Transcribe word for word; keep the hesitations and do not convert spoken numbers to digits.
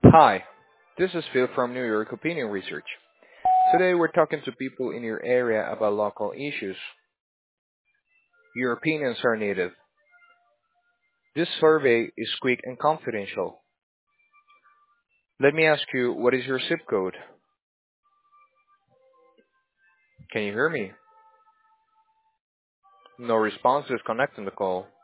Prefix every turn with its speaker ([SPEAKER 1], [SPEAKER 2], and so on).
[SPEAKER 1] Hi, this is Phil from New York Opinion Research. Today we're talking to people in your area about local issues. Your opinions are needed. This survey is quick and confidential. Let me ask you, what is your zip code? Can you hear me? No response is connecting the call.